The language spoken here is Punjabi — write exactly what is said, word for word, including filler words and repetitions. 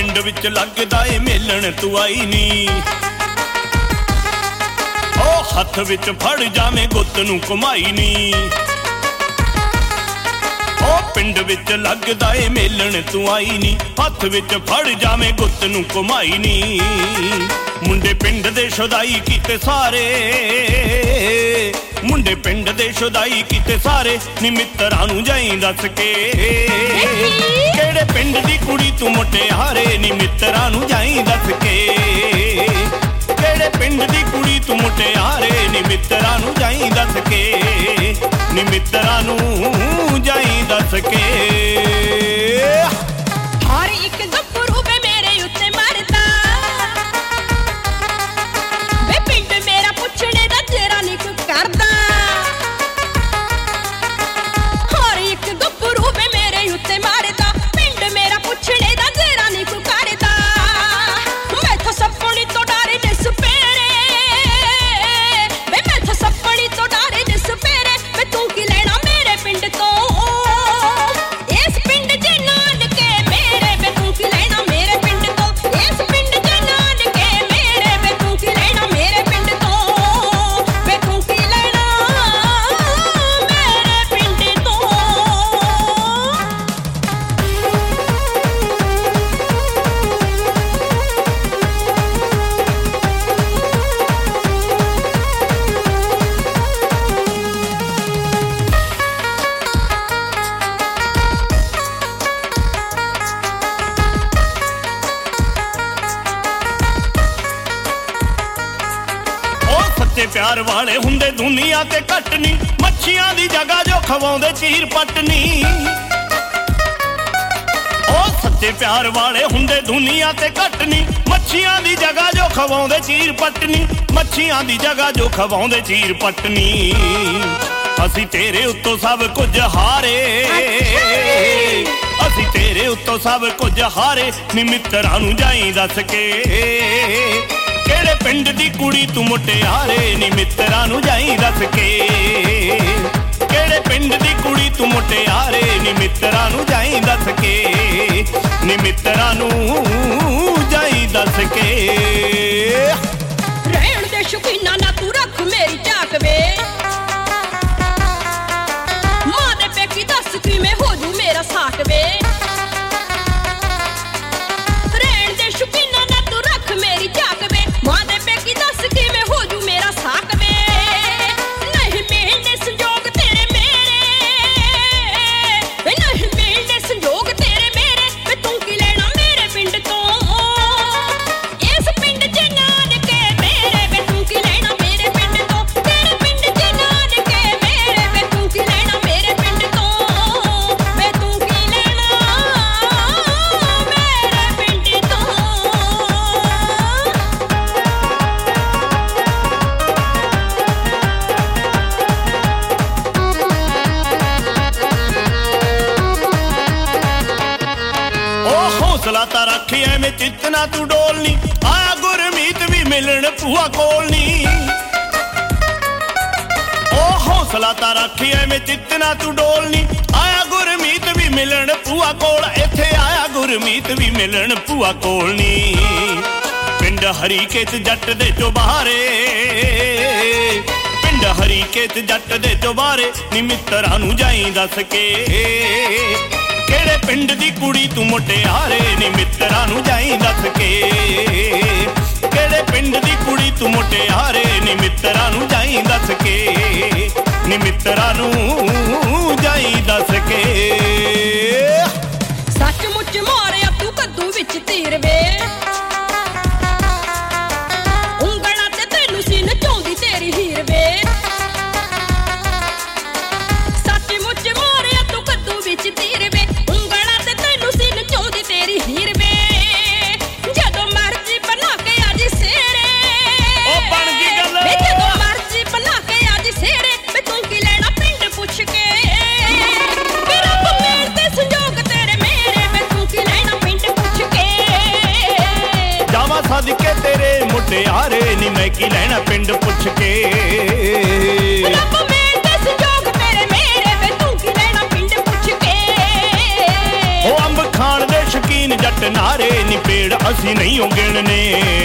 ਪਿੰਡ ਵਿੱਚ ਲੱਗਦਾ ਏ ਮੇਲਣ ਤੂੰ ਆਈ ਨੀ ਓ ਹੱਥ ਵਿੱਚ ਫੜ ਜਾਵੇਂ ਗੁੱਤ ਨੂੰ ਘੁਮਾਈ ਨੀ ਓ ਪਿੰਡ ਵਿੱਚ ਲੱਗਦਾ ਏ ਮੇਲਣ ਤੂੰ ਆਈ ਨੀ ਹੱਥ ਵਿੱਚ ਫੜ ਜਾਵੇਂ ਗੁੱਤ ਨੂੰ ਘੁਮਾਈ ਨੀ ਮੁੰਡੇ ਪਿੰਡ ਦੇ ਸ਼ੁਦਾਈ ਕੀਤੇ ਸਾਰੇ ਮੁੰਡੇ ਪਿੰਡ ਦੇ ਸ਼ੁਦਾਈ ਕੀਤੇ ਸਾਰੇ ਨੀ ਮਿੱਤਰਾਂ ਨੂੰ ਜਾਈ ਦੱਸ ਕੇ ਕਿਹੜੇ ਪਿੰਡ ਦੀ ਕੁੜੀ ਤੂੰ ਮੁਟਿਆਰੇ ਨੀ ਮਿੱਤਰਾਂ ਨੂੰ ਜਾਈ ਦੱਸ ਕੇ ਕਿਹੜੇ ਪਿੰਡ ਦੀ ਕੁੜੀ ਤੂੰ ਮੁਟਿਆਰੇ ਨੀ ਮਿੱਤਰਾਂ ਨੂੰ ਜਾਈ ਦੱਸ ਕੇ ਨੀ ਮਿੱਤਰਾਂ ਨੂੰ ਜਾਈ ਦੱਸ ਕੇ ਹਰ ਇੱਕ ਗੱਭਰੂ ਵੇ ਮੇਰੇ ਉੱਤੇ ਮਰਦਾ ਵੇ ਪਿੰਡ ਮੇਰਾ ਪੁੱਛਣੇ ਦਾ ਜਰਾ ਨੀ ਕੋਈ ਕਰਦਾ ਹਰ ਇੱਕ ਗੱਭਰੂ ਵੇ ਮੇਰੇ ਉੱਤੇ ਮਰਦਾ ਪਿੰਡ ਮੇਰਾ ਪੁੱਛਣੇ ਦਾ ਜਰਾ ਨੀ ਕੋਈ ਕਰਦਾ ਮੈਥੋਂ ਸੱਪਣੀ ਤੋਂ ਡਰੇ ਨੇ ਸਪੇਰੇ ਵੇ ਮੈਥੋਂ ਸੱਪਣੀ ਤੋਂ ਡਰੇ ਨੇ ਸਪੇਰੇ ਵੇ ਤੂੰ ਕੀ ਲੈਣਾ ਮੇਰੇ ਪਿੰਡ ਤੋਂ ਇਸ ਪਿੰਡ ਦੇ ਨਾਨਕੇ ਮੇਰੇ ਵੇ ਤੂੰ ਕੀ ਲੈਣਾ ਮੇਰੇ ਪਿੰਡ ਤੋਂ ਇਸ ਪਿੰਡ ਦੇ ਨਾਨਕੇ ਮੇਰੇ ਵੇ ਤੂੰ ਕੀ ਲੈਣਾ ਮੇਰੇ ਪਿੰਡ ਤੋਂ ਵੇ ਤੂੰ ਕੀ ਲੈਣਾ ਮੇਰੇ ਪਿੰਡ ਤੋਂ ਸੱਚੇ ਪਿਆਰ ਵਾਲੇ ਹੁੰਦੇ ਦੁਨੀਆ ਤੇ ਘੱਟ ਨੀ ਮੱਛੀਆਂ ਦੀ ਜਗ੍ਹਾ ਜੋ ਖਵਾਉਂਦੇ ਚੀਰ ਪਟਨੀ ਉਹ ਸੱਚੇ ਪਿਆਰ ਵਾਲੇ ਹੁੰਦੇ ਦੁਨੀਆ ਤੇ ਘੱਟ ਨੀ ਮੱਛੀਆਂ ਦੀ ਜਗ੍ਹਾ ਜੋ ਖਵਾਉਂਦੇ ਚੀਰ ਪਟਨੀ ਮੱਛੀਆਂ ਦੀ ਜਗ੍ਹਾ ਜੋ ਖਵਾਉਂਦੇ ਚੀਰ ਪਟਨੀ ਅਸੀਂ ਤੇਰੇ ਉੱਤੋਂ ਸਭ ਕੁਝ ਹਾਰੇ ਅਸੀਂ ਤੇਰੇ ਉੱਤੋਂ ਸਭ ਕੁਝ ਹਾਰੇ ਨੀ ਮਿੱਤਰਾਂ ਨੂੰ ਜਾਈ ਦੱਸ ਕੇ ਕਿਹੜੇ ਪਿੰਡ ਦੀ ਕੁੜੀ ਤੂੰ ਮੁਟਿਆਰੇ ਨੀ ਮਿੱਤਰਾਂ ਨੂੰ ਜਾਈ ਦੱਸ ਕੇ ਕਿਹੜੇ ਪਿੰਡ ਦੀ ਕੁੜੀ ਤੂੰ ਮੁਟਿਆਰੇ ਨੀ ਮਿੱਤਰਾਂ ਨੂੰ ਜਾਈ ਦੱਸ ਕੇ ਨੀ ਮਿੱਤਰਾਂ ਨੂੰ ਜਾਈ ਦੱਸ ਕੇ ਰਹਿਣ ਦੇ ਸ਼ੌਕੀਨਾਂ ਨਾ ਤੂੰ ਰੱਖ ਮੇਰੀ ਝਾਕ ਵੇ ਮਾਂ ਦੇ ਪੇਕੀ ਦੱਸ ਕਿਵੇਂ ਹੋ ਜੂ ਮੇਰਾ ਸਾਕ ਵੇ ਰਹਿਣ ਦੇ ਸ਼ੌਕੀਨਾਂ ਨਾ ਤੂੰ ਰੱਖ ਮੇਰੀ ਝਾਕ ਵੇ ਮਾਂ ਦੇ ਪੇਕੀ ਦੱਸ ਕਿਵੇਂ ਹੋ ਜੂ ਮੇਰਾ ਸਾਕ ਵੇ ਨਹੀਂ ਮਿਲਦੇ ਸੰਜੋਗ ਤੇਰੇ ਮੇਰੇ ਵੇ ਨਹੀਂ ਮਿਲਦੇ ਸੰਜੋਗ ਤੇਰੇ ਮੇਰੇ ਵੇ ਤੂੰ ਕੀ ਲੈਣਾ ਮੇਰੇ ਪਿੰਡ ਤੋਂ ਇਸ ਪਿੰਡ ਚ ਨਾਨਕੇ ਮੇਰੇ ਵੇ ਤੂੰ ਕੀ ਲੈਣਾ ਮੇਰੇ ਪਿੰਡ ਤੋਂ ਤੇਰੇ ਪਿੰਡ ਚ ਨਾਨਕੇ ਮੇਰੇ ਵੇ ਤੂੰ ਕੀ ਲੈਣਾ ਮੇਰੇ ਪਿੰਡ ਤੋਂ ਵੇ ਤੂੰ ਕੀ ਲੈਣਾ ਮੇਰੇ ਪਿੰਡ ਤੋਂ ਉਹ ਹੌਸਲਾ ਤਾਂ ਰੱਖ ਐਵੇਂ ਚਿੱਤਨਾ ਤੂੰ ਡੋਲਨੀ ਆਇਆ ਗੁਰਮੀਤ ਵੀ ਮਿਲਣ ਭੂਆ ਕੋਲ ਨੀ ਉਹ ਹੌਸਲਾ ਤਾਂ ਰੱਖ ਐਵੇਂ ਚਿੱਤਨਾ ਤੂੰ ਡੋਲਨੀ ਆਇਆ ਗੁਰਮੀਤ ਵੀ ਮਿਲਣ ਭੂਆ ਕੋਲ ਇੱਥੇ ਆਇਆ ਗੁਰਮੀਤ ਵੀ ਮਿਲਣ ਭੂਆ ਕੋਲ ਨੀ ਪਿੰਡ ਹਰੀਕੇਤ ਜੱਟ ਦੇ ਚੁਬਾਰੇ ਪਿੰਡ ਹਰੀਕੇਤ ਜੱਟ ਦੇ ਚੁਬਾਰੇ ਨੀ ਮਿੱਤਰਾਂ ਨੂੰ ਜਾਈ ਦੱਸ ਕੇ ਕਿਹੜੇ ਪਿੰਡ ਦੀ ਕੁੜੀ ਤੂੰ ਮੁਟਿਆਰੇ ਨੀ ਮਿੱਤਰਾਂ ਨੂੰ ਜਾਈ ਦੱਸ ਕੇ ਕਿਹੜੇ ਪਿੰਡ ਦੀ ਕੁੜੀ ਤੂੰ ਮੁਟਿਆਰੇ ਨੀ ਮਿੱਤਰਾਂ ਨੂੰ ਜਾਈ ਦੱਸ ਕੇ ਨੀ ਮਿੱਤਰਾਂ ਨੂੰ ਜਾਈ ਦੱਸ ਕੇ ਸੱਚਮੁੱਚ ਮਾਰਿਆ ਤੂੰ ਕੱਦੂ ਵਿੱਚ ਤੀਰ ਵੇ ਉਂਗਲਾਂ ਤੇ ਤੈਨੂੰ ਸੀ ਨਚਾਉਂਦੀ ਤੇਰੀ ਹੀਰ ਵੇ ਸੱਚਮੁੱਚ ਮਾਰਿਆ ਤੂੰ ਕੱਦੂ ਵਿੱਚ ਤੀਰ ਵੇ ਉਂਗਲਾਂ ਤੇ ਤੈਨੂੰ ਸੀ ਨਚਾਉਂਦੀ ਤੇਰੀ ਹੀਰ ਵੇ ਜਦੋਂ ਮਰਜੀ ਬਣਾ ਕੇ ਅੱਜ ਸੇਰੇ ਉਹ ਬਣ ਗਈ ਗੱਲ ਵੇ ਜਦੋਂ ਮਰਜੀ ਬਣਾ ਕੇ ਅੱਜ ਸੇਰੇ ਵੇ ਤੂੰ ਕੀ ਲੈਣਾ ਪਿੰਡ ਪੁੱਛ ਕੇ ਵੇ ਰੱਬ ਮੇਰ ਤੇ ਸੰਜੋਗ ਤੇਰੇ ਮੇਰੇ ਵੇ ਤੂੰ ਕੀ ਲੈਣਾ ਪਿੰਡ ਪੁੱਛ ਕੇ ਜਾਵਾਂ ਸਦਕੇ ਤੇਰੇ ਮੁਟਿਆਰੇ ਨੀ ਮੈਂ ਕੀ ਲੈਣਾ ਪਿੰਡ ਪੁੱਛ ਕੇ ਰੱਬ ਮੇਰ ਤੇ ਸੰਜੋਗ ਤੇਰੇ ਮੇਰੇ ਵੇ ਤੂੰ ਕੀ ਲੈਣਾ ਪਿੰਡ ਪੁੱਛ ਕੇ ਉਹ ਅੰਬ ਖਾਣ ਦੇ ਸ਼ੌਕੀਨ ਜੱਟ ਵੱਟ ਨਾਰੇ ਨੀ ਪੇੜ ਅਸੀਂ ਨਹੀਂ ਗਿਣਨੇ।